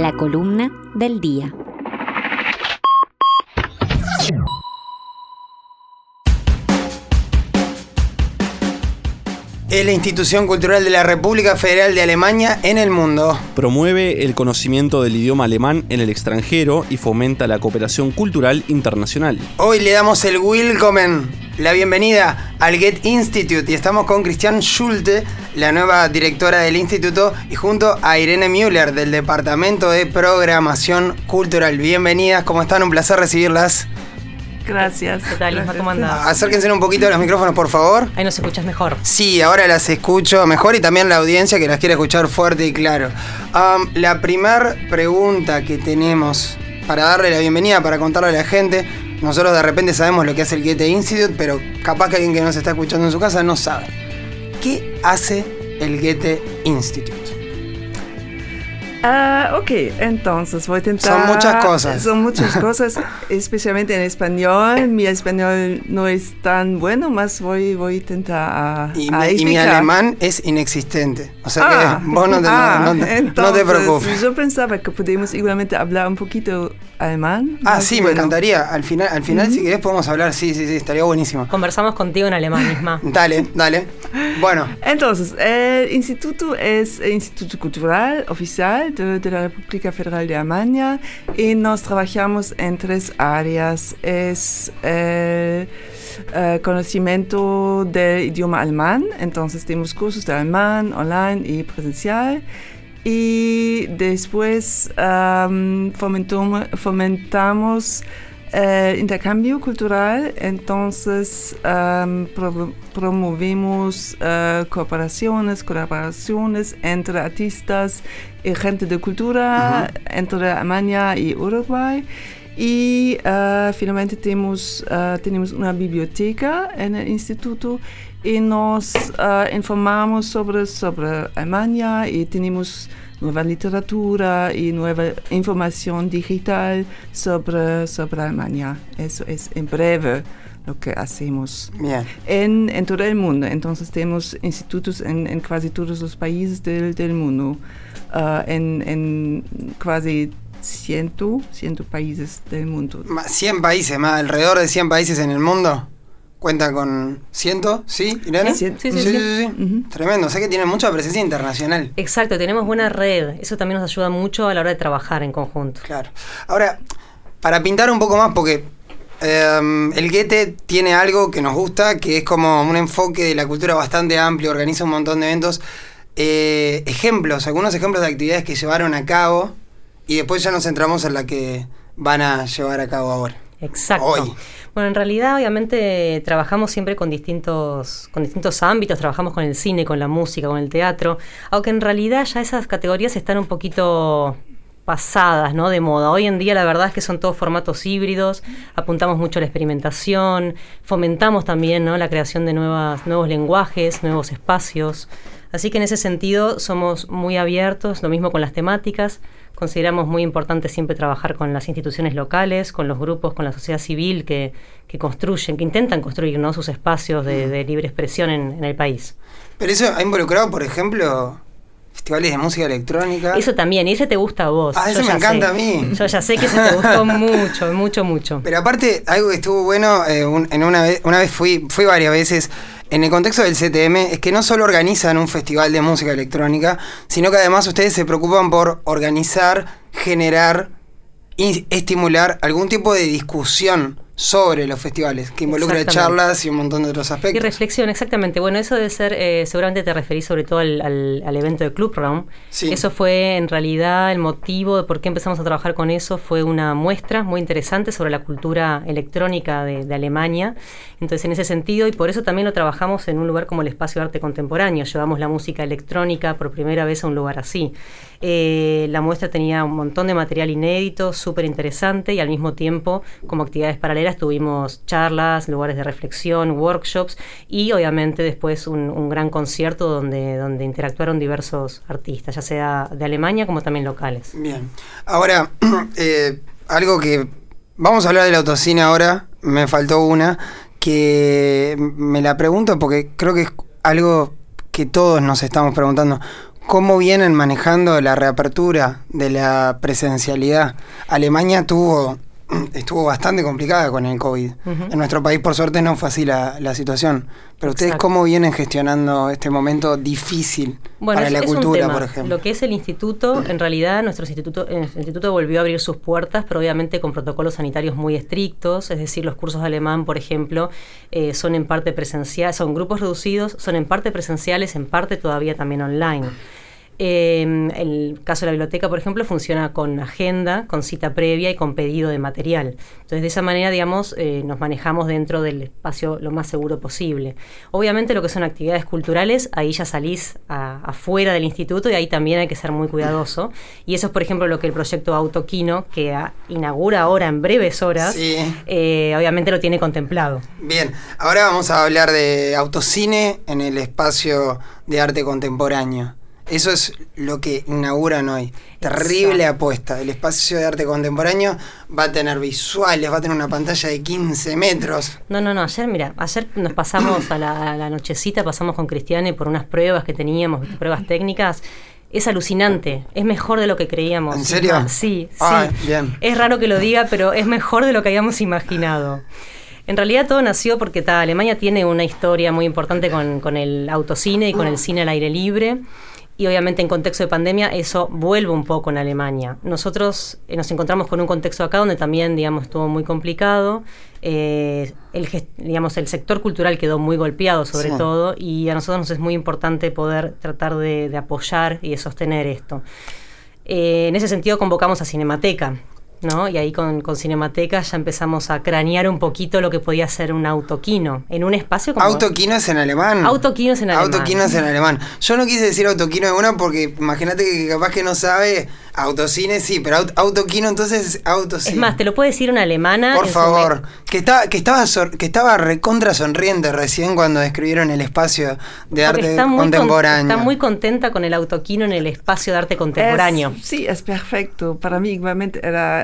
La columna del día. Es la institución cultural de la República Federal de Alemania en el mundo. Promueve el conocimiento del idioma alemán en el extranjero y fomenta la cooperación cultural internacional. Hoy le damos el Willkommen, la bienvenida al Goethe Institute, y estamos con Christian Schulte, la nueva directora del instituto, y junto a Irene Müller del Departamento de Programación Cultural. Bienvenidas, ¿cómo están? Un placer recibirlas. Gracias. ¿Qué tal, Isma? ¿Cómo andás? Acérquense un poquito a los micrófonos, por favor. Ahí nos escuchas mejor. Sí, ahora las escucho mejor y también la audiencia que las quiere escuchar fuerte y claro. La primer pregunta que tenemos para darle la bienvenida, para contarle a la gente, nosotros de repente sabemos lo que hace el Goethe Institute, pero capaz que alguien que nos está escuchando en su casa no sabe. ¿Qué hace el Goethe Institute? Ok, entonces voy a intentar... Son muchas cosas. Son muchas cosas, especialmente en español. Mi español no es tan bueno, más voy a intentar y mi alemán es inexistente. O sea que vos no te preocupes. Yo pensaba que podíamos igualmente hablar un poquito alemán. Sí, me encantaría. Al final si querés podemos hablar. Sí, estaría buenísimo. Conversamos contigo en alemán, Isma. Dale. Bueno. Entonces, el instituto es el Instituto Cultural Oficial de la República Federal de Alemania y nos trabajamos en 3 áreas. Es conocimiento del idioma alemán, entonces tenemos cursos de alemán online y presencial. Y después fomentamos intercambio cultural, entonces promovemos colaboraciones entre artistas y gente de cultura entre Alemania y Uruguay. Y finalmente tenemos una biblioteca en el instituto y nos informamos sobre Alemania y tenemos nueva literatura y nueva información digital sobre Alemania. Eso es en breve lo que hacemos. Bien. En todo el mundo. Entonces tenemos institutos en casi todos los países del mundo, en casi 100 países del mundo. 100 países, más alrededor de 100 países en el mundo. ¿Cuenta con 100? ¿Sí, Irene? Sí. Uh-huh. Tremendo, o sea que tienen mucha presencia internacional. Exacto, tenemos buena red. Eso también nos ayuda mucho a la hora de trabajar en conjunto. Claro. Ahora, para pintar un poco más, porque el Goethe tiene algo que nos gusta, que es como un enfoque de la cultura bastante amplio, organiza un montón de eventos. Algunos ejemplos de actividades que llevaron a cabo, y después ya nos centramos en la que van a llevar a cabo ahora. Exacto. Hoy. Bueno, en realidad, obviamente, trabajamos siempre con distintos ámbitos. Trabajamos con el cine, con la música, con el teatro. Aunque en realidad ya esas categorías están un poquito pasadas, ¿no?, de moda. Hoy en día la verdad es que son todos formatos híbridos. Apuntamos mucho a la experimentación. Fomentamos también, ¿no?, la creación de nuevos lenguajes, nuevos espacios. Así que en ese sentido somos muy abiertos. Lo mismo con las temáticas. Consideramos muy importante siempre trabajar con las instituciones locales, con los grupos, con la sociedad civil que intentan construir, ¿no?, sus espacios de libre expresión en el país. Pero eso ha involucrado, por ejemplo, festivales de música electrónica. Eso también, y ese te gusta a vos. Eso me encanta a mí. Yo ya sé que ese te gustó mucho. Pero aparte, algo que estuvo bueno, una vez fui varias veces. En el contexto del CTM, es que no solo organizan un festival de música electrónica, sino que además ustedes se preocupan por organizar, generar y estimular algún tipo de discusión sobre los festivales, que involucra charlas y un montón de otros aspectos. Y reflexión, exactamente. Bueno, eso debe ser, seguramente te referís sobre todo al evento de Club Raum. Sí. Eso fue en realidad el motivo de por qué empezamos a trabajar con eso. Fue una muestra muy interesante sobre la cultura electrónica de Alemania. Entonces, en ese sentido, y por eso también lo trabajamos en un lugar como el Espacio de Arte Contemporáneo. Llevamos la música electrónica por primera vez a un lugar así. La muestra tenía un montón de material inédito, súper interesante, y al mismo tiempo, como actividades paralelas, tuvimos charlas, lugares de reflexión, workshops, y obviamente después un gran concierto donde interactuaron diversos artistas, ya sea de Alemania como también locales. Bien. Ahora, algo que... Vamos a hablar del autocine ahora, me faltó una, que me la pregunto porque creo que es algo que todos nos estamos preguntando. ¿cómo vienen manejando la reapertura de la presencialidad? Alemania estuvo bastante complicada con el COVID. En nuestro país, por suerte, no fue así la situación. Pero ustedes, ¿cómo vienen gestionando este momento difícil para la cultura, por ejemplo? Lo que es el instituto, en realidad, nuestro instituto volvió a abrir sus puertas, pero obviamente con protocolos sanitarios muy estrictos. Es decir, los cursos de alemán, por ejemplo, son en parte presenciales, son grupos reducidos, son en parte presenciales, en parte todavía también online. El caso de la biblioteca, por ejemplo, funciona con agenda, con cita previa y con pedido de material. Entonces, de esa manera, digamos, nos manejamos dentro del espacio lo más seguro posible. Obviamente, lo que son actividades culturales, ahí ya salís afuera del instituto y ahí también hay que ser muy cuidadoso. Y eso es, por ejemplo, lo que el proyecto Autokino, que inaugura ahora en breves horas, obviamente lo tiene contemplado. Bien, ahora vamos a hablar de autocine en el espacio de arte contemporáneo. Eso es lo que inauguran hoy. Terrible apuesta. El espacio de arte contemporáneo va a tener visuales, va a tener una pantalla de 15 metros. No. Ayer nos pasamos a la nochecita, pasamos con Cristiane por unas pruebas que teníamos, pruebas técnicas. Es alucinante, es mejor de lo que creíamos. ¿En serio? Sí. Bien. Es raro que lo diga, pero es mejor de lo que habíamos imaginado. En realidad todo nació porque Alemania tiene una historia muy importante con el autocine y con el cine al aire libre. Y obviamente en contexto de pandemia eso vuelve un poco en Alemania. Nosotros nos encontramos con un contexto acá donde también, digamos, estuvo muy complicado. El sector cultural quedó muy golpeado sobre todo, y a nosotros nos es muy importante poder tratar de apoyar y de sostener esto. En ese sentido convocamos a Cinemateca, ¿no? Y ahí con Cinemateca ya empezamos a cranear un poquito lo que podía ser un autokino en un espacio como... ¿Autokino es en alemán? Autokino es en alemán. Autokino es en alemán. Yo no quise decir autokino de una porque imagínate que capaz que no sabe. Autocine sí, pero autokino entonces autocine. Es más, te lo puede decir una alemana. Por favor, que estaba recontra sonriente recién cuando describieron el espacio de arte contemporáneo. Está muy contenta con el autokino en el espacio de arte contemporáneo. Sí, es perfecto. Para mí igualmente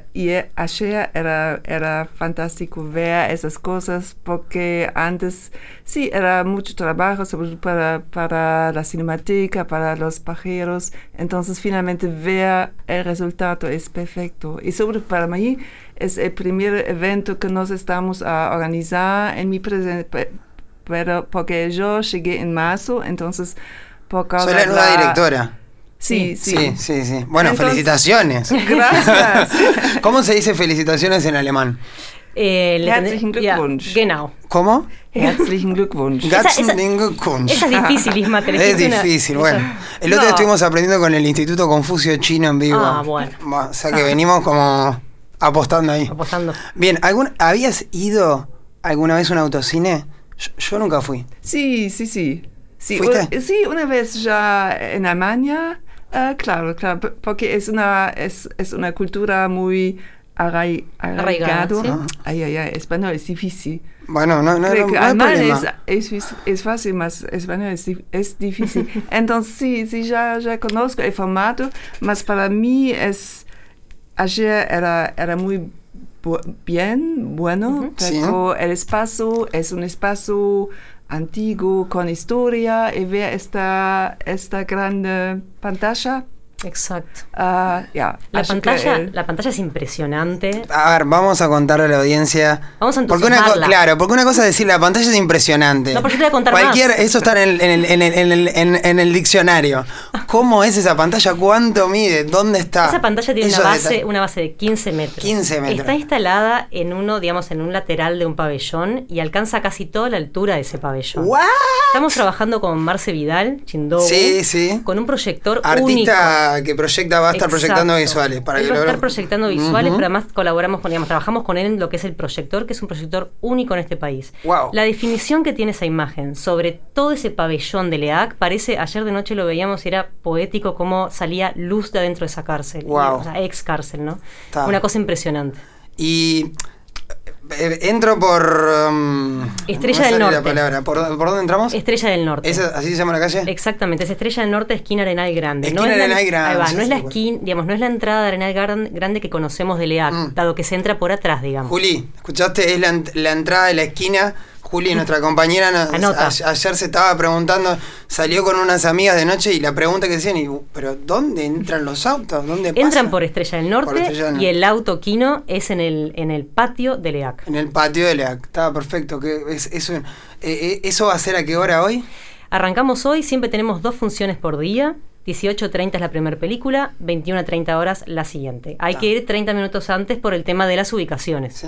ayer era fantástico ver esas cosas porque antes sí era mucho trabajo, sobre todo para la Cinemateca, para los pajeros. Entonces finalmente ver el resultado es perfecto. Y sobre todo para mí es el primer evento que nos estamos a organizar en mi presencia, pero porque yo llegué en marzo, entonces por causa soy la nueva directora. Sí. Bueno, entonces, felicitaciones. Gracias. ¿Cómo se dice felicitaciones en alemán? Herzlichen Glückwunsch. Genau. ¿Cómo? Herzlichen Glückwunsch. Herzlichen Glückwunsch. Esa es difícil, Isma. Es difícil, bueno. El otro día estuvimos aprendiendo con el Instituto Confucio Chino en vivo. Bueno. O sea que venimos como apostando ahí. Bien, ¿habías ido alguna vez a un autocine? Yo nunca fui. Sí. ¿Fuiste? Sí, una vez ya en Alemania. Claro, porque es una cultura muy arraigado. ¿Sí? Español es difícil. Bueno, no hay problema. Es fácil, mas español es difícil. Entonces sí, ya conozco el formato, mas para mí ayer era muy bueno, pero el espacio es un espacio antiguo con historia y ver esta grande pantalla. Exacto. La pantalla es impresionante. A ver, vamos a contarle a la audiencia. Vamos a entusiasmarla. Porque una cosa es decir la pantalla es impresionante. No, porque te voy a contar más. Eso está en el diccionario. ¿Cómo es esa pantalla? ¿Cuánto mide? ¿Dónde está? Esa pantalla tiene una base de 15 metros. 15 metros. Está instalada en un lateral de un pabellón y alcanza casi toda la altura de ese pabellón. ¿What? Estamos trabajando con Marce Vidal, Chindogu, con un proyector único. Que va a estar proyectando visuales. Va a estar proyectando visuales, pero además trabajamos con él en lo que es el proyector, que es un proyector único en este país. Wow. La definición que tiene esa imagen sobre todo ese pabellón de LEAC ayer de noche lo veíamos y era poético cómo salía luz de adentro de esa cárcel. Wow. O sea, ex cárcel, ¿no? Una cosa impresionante. Y entro por Estrella del Norte. La palabra. ¿Por dónde entramos? Estrella del Norte. ¿Así se llama la calle? Exactamente, es Estrella del Norte, esquina Arenal Grande. No es la esquina, digamos, no es la entrada de Arenal Grande que conocemos de LEAC, dado que se entra por atrás, digamos. Juli, ¿escuchaste? Es la entrada de la esquina Juli, nuestra compañera, ayer se estaba preguntando, salió con unas amigas de noche y la pregunta que decían, ¿pero dónde entran los autos? ¿Dónde pasan? Entran por Estrella del Norte y el auto Kino es en el patio del EAC. En el patio del EAC, estaba perfecto. ¿Eso va a ser a qué hora hoy? Arrancamos hoy, siempre tenemos 2 funciones por día. 18:30 es la primera película, 21:30 horas la siguiente. Hay que ir 30 minutos antes por el tema de las ubicaciones.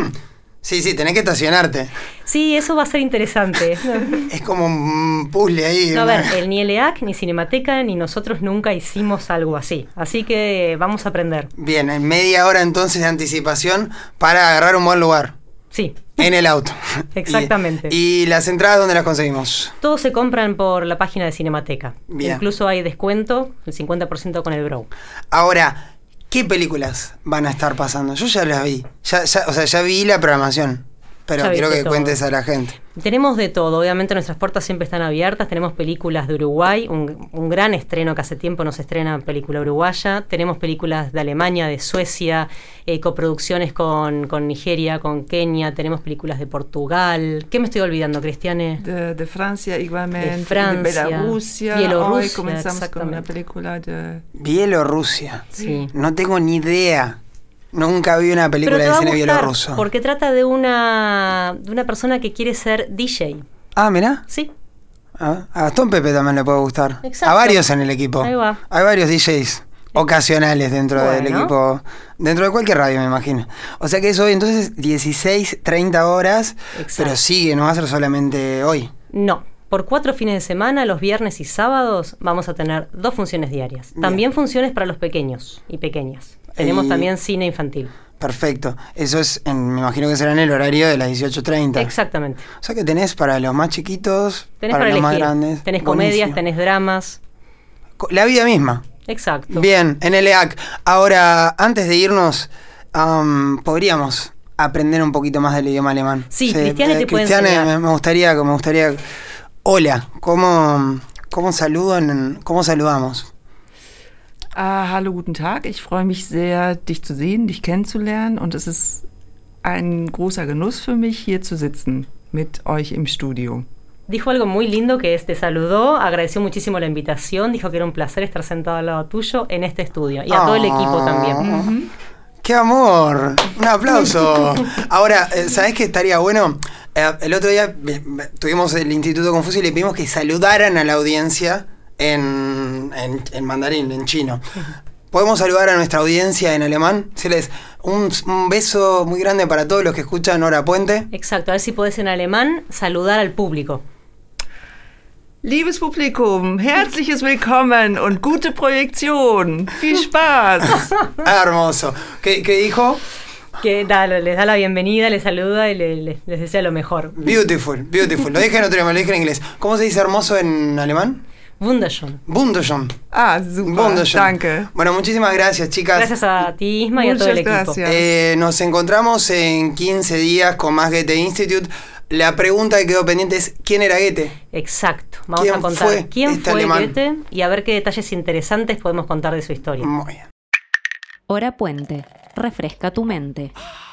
Sí, tenés que estacionarte. Sí, eso va a ser interesante. Es como un puzzle ahí. No, a ver, ni el EAC, ni Cinemateca, ni nosotros nunca hicimos algo así. Así que vamos a aprender. Bien, en media hora entonces de anticipación para agarrar un buen lugar. Sí. En el auto. Exactamente. ¿Y las entradas dónde las conseguimos? Todos se compran por la página de Cinemateca. Bien. Incluso hay descuento, el 50% con el Brow. Ahora, ¿qué películas van a estar pasando? Yo ya las vi. Ya vi la programación. Pero Ya quiero que viste cuentes todo. a la gente. Tenemos de todo, obviamente nuestras puertas siempre están abiertas, tenemos películas de Uruguay, un gran estreno que hace tiempo nos estrena película uruguaya, tenemos películas de Alemania, de Suecia, coproducciones con Nigeria, con Kenia, tenemos películas de Portugal. ¿Qué me estoy olvidando, Cristiane? De Francia igualmente, de Francia, de Bielorrusia. Bielorrusia, Hoy comenzamos con una exactamente. película de... Bielorrusia. Sí. No tengo ni idea. Nunca vi una película Pero te de va a cine gustar, bielorruso. porque trata de una persona que quiere ser DJ. Ah, mirá. Sí. A Gastón Pepe también le puede gustar. Exacto. A varios en el equipo. Ahí va. Hay varios DJs ocasionales dentro del Bueno. equipo. Dentro de cualquier radio, me imagino. O sea que es hoy, entonces, 16:30 horas. Exacto. Pero sigue, no va a ser solamente hoy. No. Por 4 fines de semana, los viernes y sábados, vamos a tener 2 funciones diarias. Bien. También funciones para los pequeños y pequeñas. Tenemos Y- también cine infantil. Perfecto. Eso es, me imagino que será en el horario de las 18:30. Exactamente. O sea que tenés para los más chiquitos, Tenés para para los más elegir. grandes. Tenés Buenísimo. comedias, tenés dramas. La vida misma. Exacto. Bien, en el EAC. Ahora, antes de irnos, podríamos aprender un poquito más del idioma alemán. Sí, Cristiane te puede Cristiane, enseñar. me gustaría. Hola, ¿cómo saludamos? Hallo, guten Tag. Ich freue mich sehr, dich zu sehen, dich kennenzulernen. Und es ist ein großer Genuss für mich, hier zu sitzen mit euch im Studio. Dijo algo muy lindo que te saludó, agradeció muchísimo la invitación, dijo que era un placer estar sentado al lado tuyo en este estudio y a todo el equipo también. ¡Qué amor! ¡Un aplauso! Ahora, ¿sabés qué estaría bueno? El otro día tuvimos el Instituto Confucio y le pedimos que saludaran a la audiencia en mandarín, en chino. ¿Podemos saludar a nuestra audiencia en alemán? Decirles un beso muy grande para todos los que escuchan Hora Puente. Exacto, a ver si podés en alemán saludar al público. Liebes Publikum, herzliches Willkommen und gute Projektion. Viel Spaß. Hermoso. ¿Qué dijo? Que les da la bienvenida, les saluda y les desea lo mejor. Beautiful. Lo dije en otro idioma, lo dije en inglés. ¿Cómo se dice hermoso en alemán? Wunderschön. Wunderschön. Super, Wunderschön. danke. Bueno, muchísimas gracias, chicas. Gracias a ti, Isma, y a todo el Muchas equipo. gracias. Nos encontramos en 15 días con más Goethe Institute. La pregunta que quedó pendiente es: ¿quién era Goethe? Exacto. Vamos ¿Quién a contar fue quién este fue alemán? Goethe y a ver qué detalles interesantes podemos contar de su historia. Muy bien. Hora Puente. Refresca tu mente.